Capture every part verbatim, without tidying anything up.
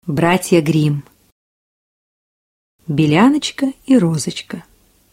Братья Гримм. Беляночка и Розочка.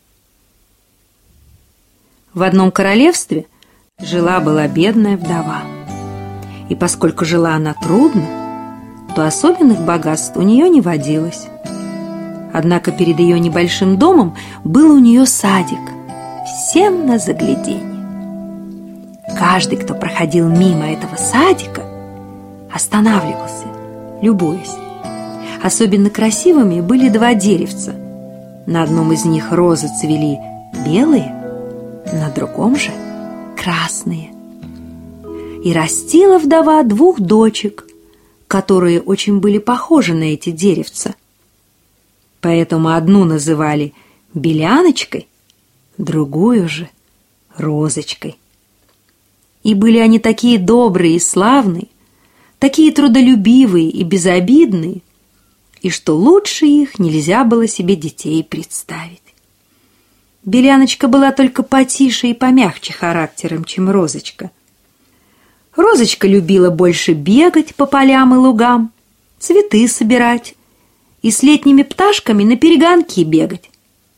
В одном королевстве жила-была бедная вдова. И поскольку жила она трудно, то особенных богатств у нее не водилось. Однако перед ее небольшим домом был у нее садик, всем на загляденье. Каждый, кто проходил мимо этого садика, останавливался, любуясь. Особенно красивыми были два деревца. На одном из них розы цвели белые, на другом же красные. И растила вдова двух дочек, которые очень были похожи на эти деревца. Поэтому одну называли Беляночкой, другую же Розочкой. И были они такие добрые и славные, такие трудолюбивые и безобидные, и что лучше их нельзя было себе детей представить. Беляночка была только потише и помягче характером, чем Розочка. Розочка любила больше бегать по полям и лугам, цветы собирать и с летними пташками на перегонки бегать.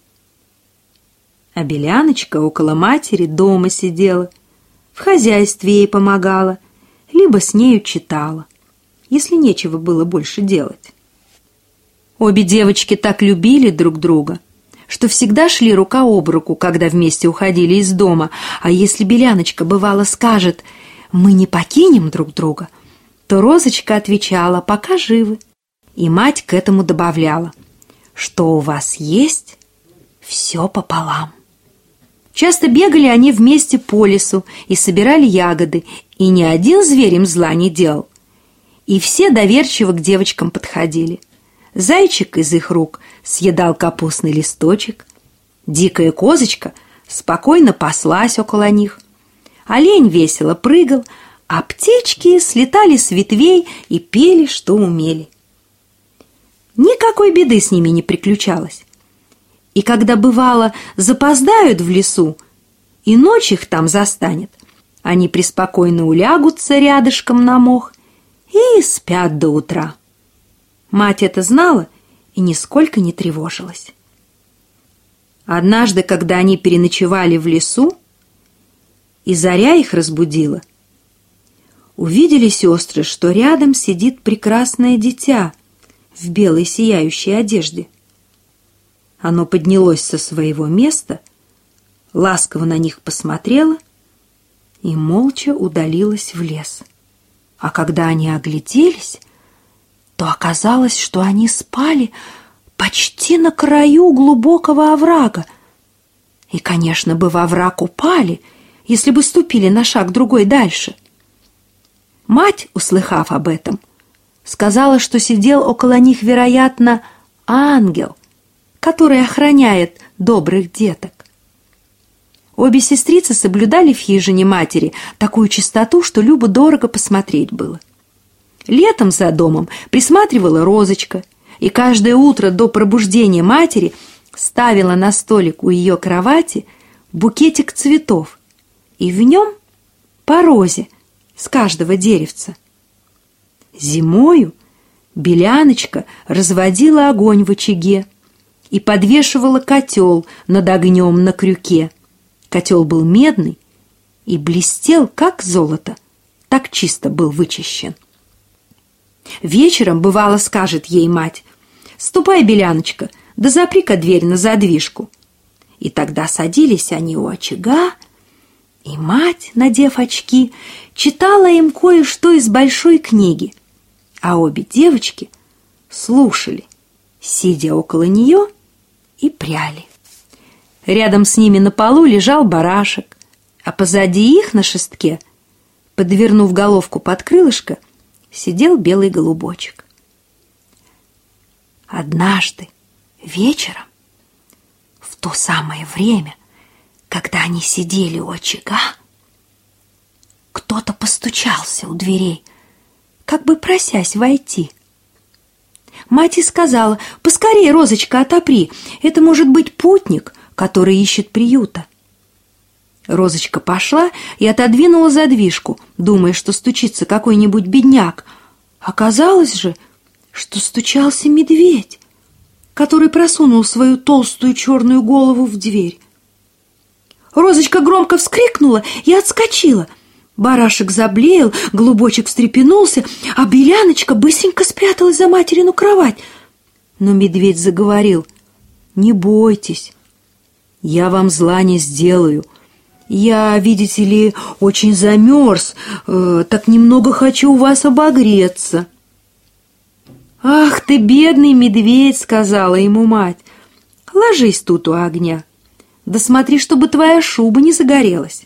А Беляночка около матери дома сидела, в хозяйстве ей помогала, либо с нею читала, если нечего было больше делать. Обе девочки так любили друг друга, что всегда шли рука об руку, когда вместе уходили из дома, а если Беляночка, бывало, скажет «мы не покинем друг друга», то Розочка отвечала «пока живы», и мать к этому добавляла «что у вас есть, все пополам». Часто бегали они вместе по лесу и собирали ягоды, и ни один зверь им зла не делал. И все доверчиво к девочкам подходили. Зайчик из их рук съедал капустный листочек, дикая козочка спокойно паслась около них, олень весело прыгал, а птички слетали с ветвей и пели, что умели. Никакой беды с ними не приключалось. И когда, бывало, запоздают в лесу, и ночь их там застанет, они преспокойно улягутся рядышком на мох и спят до утра. Мать это знала и нисколько не тревожилась. Однажды, когда они переночевали в лесу, и заря их разбудила, увидели сестры, что рядом сидит прекрасное дитя в белой сияющей одежде. Оно поднялось со своего места, ласково на них посмотрело и молча удалилось в лес. А когда они огляделись, то оказалось, что они спали почти на краю глубокого оврага. И, конечно, бы в овраг упали, если бы ступили на шаг другой дальше. Мать, услыхав об этом, сказала, что сидел около них, вероятно, ангел, который охраняет добрых деток. Обе сестрицы соблюдали в хижине матери такую чистоту, что любо-дорого посмотреть было. Летом за домом присматривала Розочка, и каждое утро до пробуждения матери ставила на столик у ее кровати букетик цветов, и в нем по розе с каждого деревца. Зимою Беляночка разводила огонь в очаге и подвешивала котел над огнем на крюке. Котел был медный и блестел, как золото, так чисто был вычищен. Вечером, бывало, скажет ей мать: «Ступай, Беляночка, да запри-ка дверь на задвижку». И тогда садились они у очага, и мать, надев очки, читала им кое-что из большой книги, а обе девочки слушали, сидя около нее, и пряли. Рядом с ними на полу лежал барашек, а позади их на шестке, подвернув головку под крылышко, сидел белый голубочек. Однажды вечером, в то самое время, когда они сидели у очага, кто-то постучался у дверей, как бы просясь войти. Мать и сказала: «Поскорее, Розочка, отопри, это может быть путник, который ищет приюта». Розочка пошла и отодвинула задвижку, думая, что стучится какой-нибудь бедняк. Оказалось же, что стучался медведь, который просунул свою толстую черную голову в дверь. Розочка громко вскрикнула и отскочила. Барашек заблеял, голубочек встрепенулся, а Беляночка быстренько спряталась за материну кровать. Но медведь заговорил: «Не бойтесь, я вам зла не сделаю. Я, видите ли, очень замерз, э, так немного хочу у вас обогреться». «Ах ты, бедный медведь!» — сказала ему мать. «Ложись тут у огня, да смотри, чтобы твоя шуба не загорелась».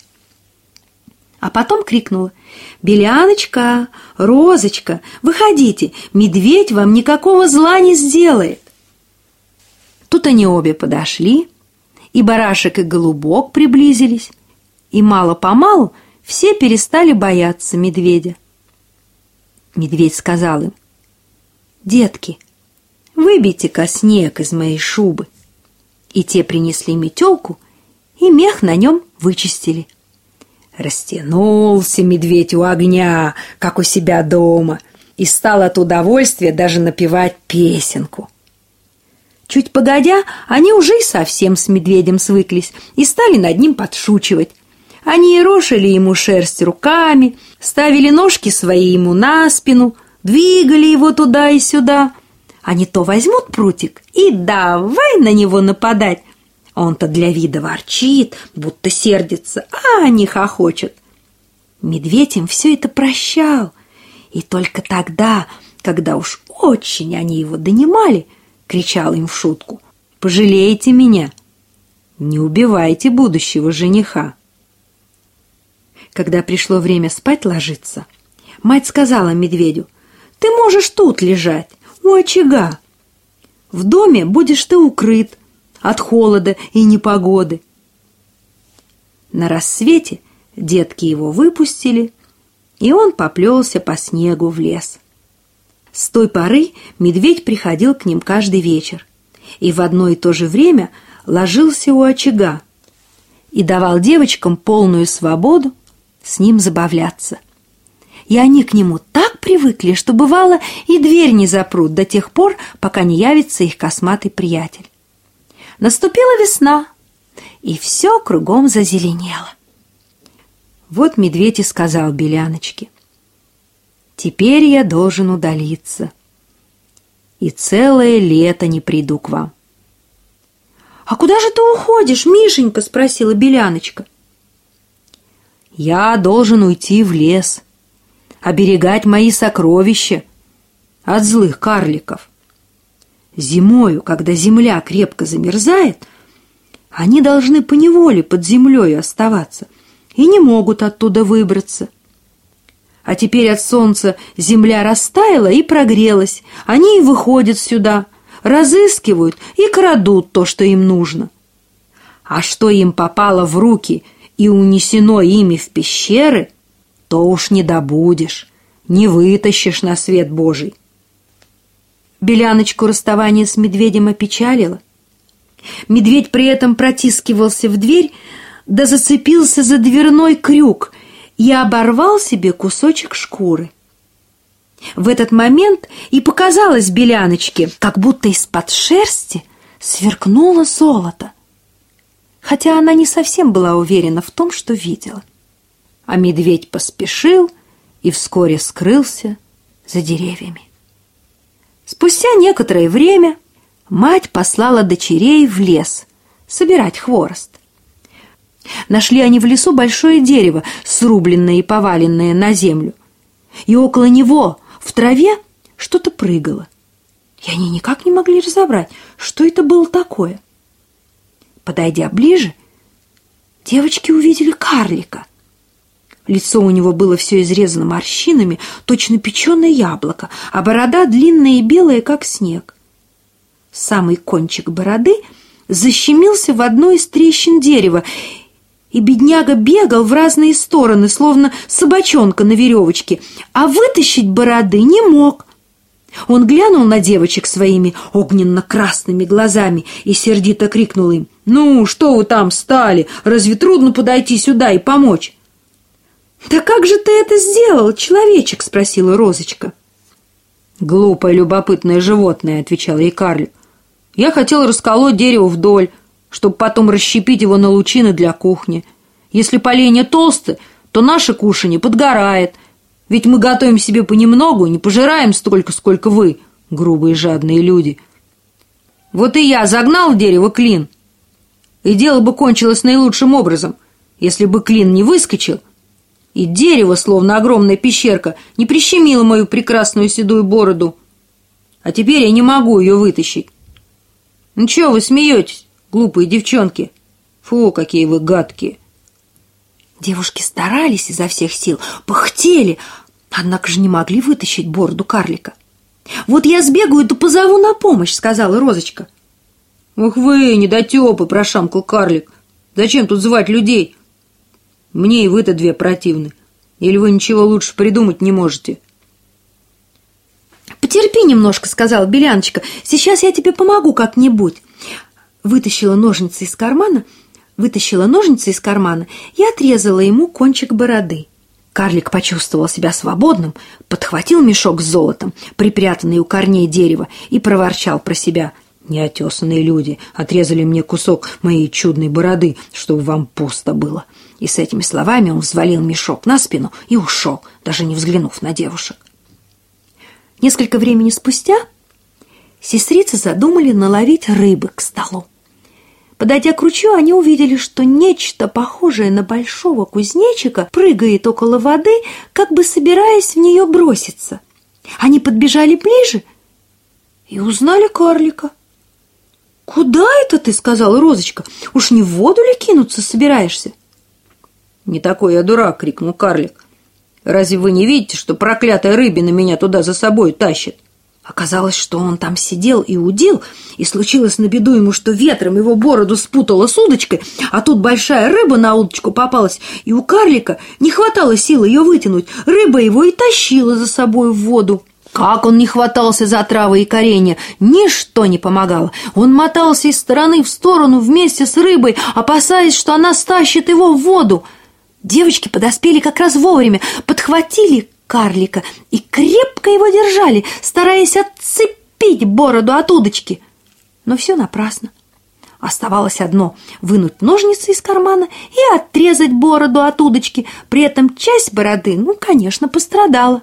А потом крикнула: «Беляночка, Розочка, выходите, медведь вам никакого зла не сделает». Тут они обе подошли, и барашек, и голубок приблизились, и мало-помалу все перестали бояться медведя. Медведь сказал им: «Детки, выбейте-ка снег из моей шубы». И те принесли метелку, и мех на нем вычистили. Растянулся медведь у огня, как у себя дома, и стал от удовольствия даже напевать песенку. Чуть погодя, они уже и совсем с медведем свыклись и стали над ним подшучивать. Они ерошили ему шерсть руками, ставили ножки свои ему на спину, двигали его туда и сюда. Они то возьмут прутик и давай на него нападать. Он-то для вида ворчит, будто сердится, а они хохочут. Медведь им все это прощал, и только тогда, когда уж очень они его донимали, кричал им в шутку: «Пожалейте меня, не убивайте будущего жениха». Когда пришло время спать ложиться, мать сказала медведю: «Ты можешь тут лежать, у очага. В доме будешь ты укрыт от холода и непогоды». На рассвете детки его выпустили, и он поплелся по снегу в лес. С той поры медведь приходил к ним каждый вечер и в одно и то же время ложился у очага и давал девочкам полную свободу с ним забавляться. И они к нему так привыкли, что, бывало, и дверь не запрут до тех пор, пока не явится их косматый приятель. Наступила весна, и все кругом зазеленело. Вот медведь и сказал Беляночке: «Теперь я должен удалиться, и целое лето не приду к вам». «А куда же ты уходишь, Мишенька?» — спросила Беляночка. «Я должен уйти в лес, оберегать мои сокровища от злых карликов. Зимою, когда земля крепко замерзает, они должны поневоле под землей оставаться и не могут оттуда выбраться. А теперь от солнца земля растаяла и прогрелась, они и выходят сюда, разыскивают и крадут то, что им нужно. А что им попало в руки и унесено ими в пещеры, то уж не добудешь, не вытащишь на свет Божий». Беляночку расставание с медведем опечалило. Медведь при этом протискивался в дверь, да зацепился за дверной крюк и оборвал себе кусочек шкуры. В этот момент и показалось Беляночке, как будто из-под шерсти сверкнуло золото, хотя она не совсем была уверена в том, что видела. А медведь поспешил и вскоре скрылся за деревьями. Спустя некоторое время мать послала дочерей в лес собирать хворост. Нашли они в лесу большое дерево, срубленное и поваленное на землю, и около него в траве что-то прыгало. И они никак не могли разобрать, что это было такое. Подойдя ближе, девочки увидели карлика. Лицо у него было все изрезано морщинами, точно печеное яблоко, а борода длинная и белая, как снег. Самый кончик бороды защемился в одной из трещин дерева, и бедняга бегал в разные стороны, словно собачонка на веревочке, а вытащить бороды не мог. Он глянул на девочек своими огненно-красными глазами и сердито крикнул им: «Ну, что вы там стали? Разве трудно подойти сюда и помочь?» «Да как же ты это сделал, человечек?» — спросила Розочка. «Глупое любопытное животное», — отвечал ей карлик. «Я хотел расколоть дерево вдоль, чтобы потом расщепить его на лучины для кухни. Если поленья толстые, то наше кушанье подгорает, ведь мы готовим себе понемногу и не пожираем столько, сколько вы, грубые жадные люди. Вот и я загнал в дерево клин, и дело бы кончилось наилучшим образом, если бы клин не выскочил, и дерево, словно огромная пещерка, не прищемило мою прекрасную седую бороду. А теперь я не могу ее вытащить. Ну чего вы смеетесь, глупые девчонки? Фу, какие вы гадкие!» Девушки старались изо всех сил, пыхтели, однако же не могли вытащить бороду карлика. «Вот я сбегаю, да позову на помощь», — сказала Розочка. «Ух вы, недотепы!» — прошамкал карлик. «Зачем тут звать людей? Мне и вы-то две противны. Или вы ничего лучше придумать не можете?» «Потерпи немножко», — сказала Беляночка. «Сейчас я тебе помогу как-нибудь». Вытащила ножницы из кармана, вытащила ножницы из кармана и отрезала ему кончик бороды. Карлик почувствовал себя свободным, подхватил мешок с золотом, припрятанный у корней дерева, и проворчал про себя: «Неотесанные люди отрезали мне кусок моей чудной бороды, чтобы вам пусто было». И с этими словами он взвалил мешок на спину и ушел, даже не взглянув на девушек. Несколько времени спустя сестрицы задумали наловить рыбы к столу. Подойдя к ручью, они увидели, что нечто похожее на большого кузнечика прыгает около воды, как бы собираясь в нее броситься. Они подбежали ближе и узнали карлика. «Куда это ты?» — сказала Розочка. «Уж не в воду ли кинуться собираешься?» «Не такой я дурак!» — крикнул карлик. «Разве вы не видите, что проклятая рыбина меня туда за собой тащит?» Оказалось, что он там сидел и удил, и случилось на беду ему, что ветром его бороду спутало с удочкой, а тут большая рыба на удочку попалась, и у карлика не хватало сил ее вытянуть. Рыба его и тащила за собой в воду. Как он не хватался за травы и коренья, ничто не помогало. Он мотался из стороны в сторону вместе с рыбой, опасаясь, что она стащит его в воду. Девочки подоспели как раз вовремя, подхватили карлика и крепко его держали, стараясь отцепить бороду от удочки. Но все напрасно. Оставалось одно — вынуть ножницы из кармана и отрезать бороду от удочки. При этом часть бороды, ну, конечно, пострадала.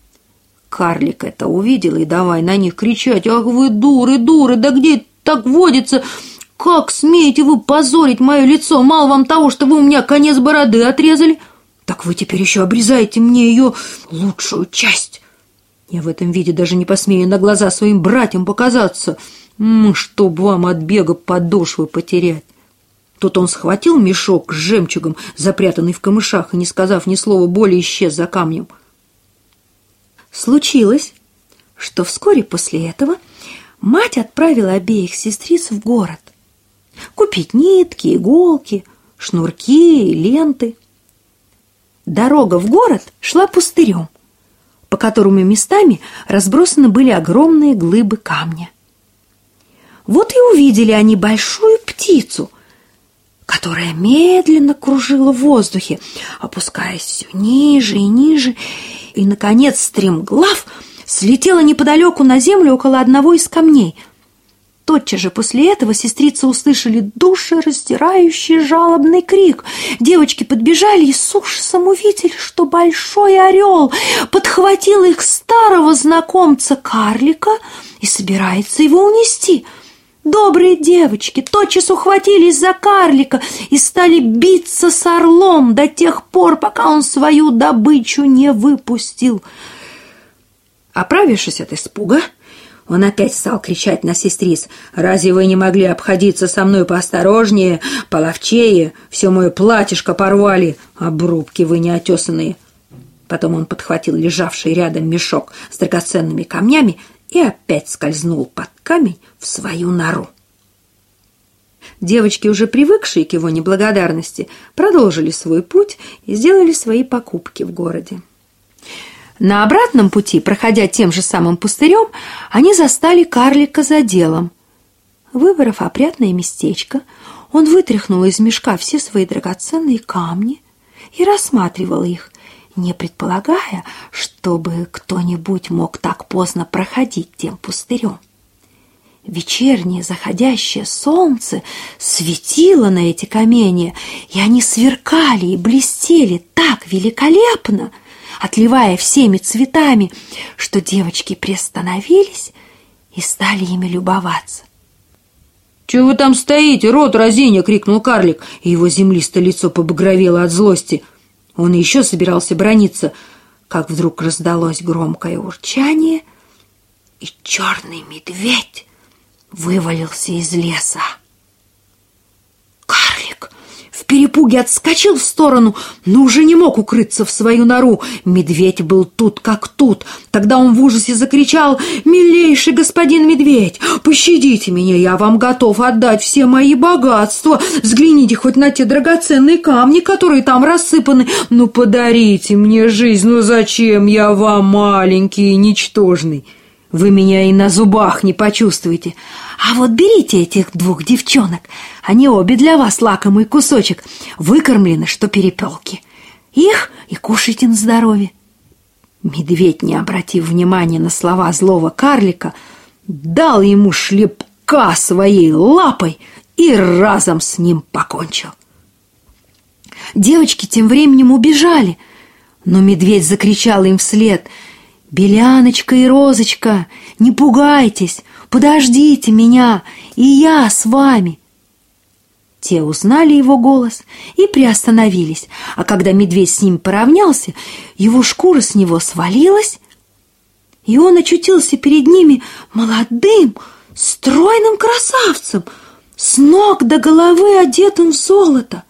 Карлик это увидел и давай на них кричать: «Ах вы дуры, дуры, да где так водится? Как смеете вы позорить мое лицо? Мало вам того, что вы у меня конец бороды отрезали, так вы теперь еще обрезаете мне ее лучшую часть. Я в этом виде даже не посмею на глаза своим братьям показаться, чтоб вам от бега подошвы потерять». Тут он схватил мешок с жемчугом, запрятанный в камышах, и, не сказав ни слова более, исчез за камнем. Случилось, что вскоре после этого мать отправила обеих сестриц в город купить нитки, иголки, шнурки и ленты. Дорога в город шла пустырем, по которому местами разбросаны были огромные глыбы камня. Вот и увидели они большую птицу, которая медленно кружила в воздухе, опускаясь все ниже и ниже, и, наконец, стремглав слетела неподалеку на землю около одного из камней. Тотчас же после этого сестрицы услышали душераздирающий жалобный крик. Девочки подбежали и с ужасом увидели, что большой орел подхватил их старого знакомца карлика и собирается его унести. Добрые девочки тотчас ухватились за карлика и стали биться с орлом до тех пор, пока он свою добычу не выпустил. Оправившись от испуга, он опять стал кричать на сестриц: «Разве вы не могли обходиться со мной поосторожнее, половчее? Все мое платьишко порвали, обрубки вы неотесанные!» Потом он подхватил лежавший рядом мешок с драгоценными камнями и опять скользнул под камень в свою нору. Девочки, уже привыкшие к его неблагодарности, продолжили свой путь и сделали свои покупки в городе. На обратном пути, проходя тем же самым пустырем, они застали карлика за делом. Выбрав опрятное местечко, он вытряхнул из мешка все свои драгоценные камни и рассматривал их, не предполагая, чтобы кто-нибудь мог так поздно проходить тем пустырем. Вечернее заходящее солнце светило на эти каменья, и они сверкали и блестели так великолепно, отливая всеми цветами, что девочки приостановились и стали ими любоваться. «Чего вы там стоите, рот разиня!» — крикнул карлик, и его землистое лицо побагровело от злости. Он еще собирался браниться, как вдруг раздалось громкое урчание, и черный медведь вывалился из леса. Карлик в перепуге отскочил в сторону, но уже не мог укрыться в свою нору. Медведь был тут как тут. Тогда он в ужасе закричал: «Милейший господин медведь, пощадите меня, я вам готов отдать все мои богатства. Взгляните хоть на те драгоценные камни, которые там рассыпаны. Ну, подарите мне жизнь, ну зачем я вам, маленький и ничтожный? Вы меня и на зубах не почувствуете. А вот берите этих двух девчонок, они обе для вас лакомый кусочек, выкормлены, что перепелки. Их и кушайте на здоровье». Медведь, не обратив внимания на слова злого карлика, дал ему шлепка своей лапой и разом с ним покончил. Девочки тем временем убежали, но медведь закричал им вслед: «Беляночка и Розочка, не пугайтесь, подождите меня, и я с вами». Те узнали его голос и приостановились, а когда медведь с ним поравнялся, его шкура с него свалилась, и он очутился перед ними молодым, стройным красавцем, с ног до головы одетым в золото.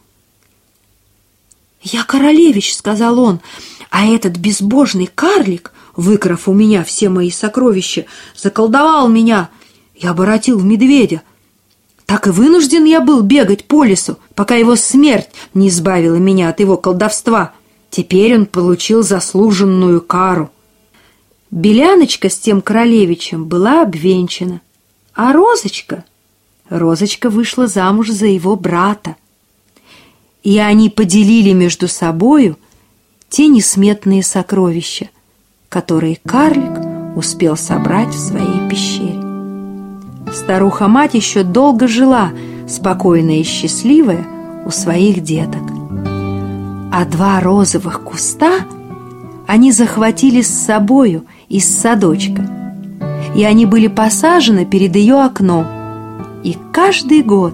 «Я королевич», — сказал он, — «а этот безбожный карлик, выкрав у меня все мои сокровища, заколдовал меня и оборотил в медведя. Так и вынужден я был бегать по лесу, пока его смерть не избавила меня от его колдовства. Теперь он получил заслуженную кару». Беляночка с тем королевичем была обвенчана, а Розочка, Розочка вышла замуж за его брата. И они поделили между собою те несметные сокровища, которые карлик успел собрать в своей пещере. Старуха-мать еще долго жила, спокойная и счастливая, у своих деток. А два розовых куста они захватили с собою из садочка, и они были посажены перед ее окном, и каждый год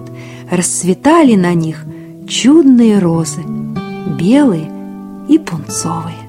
расцветали на них чудные розы, белые и пунцовые.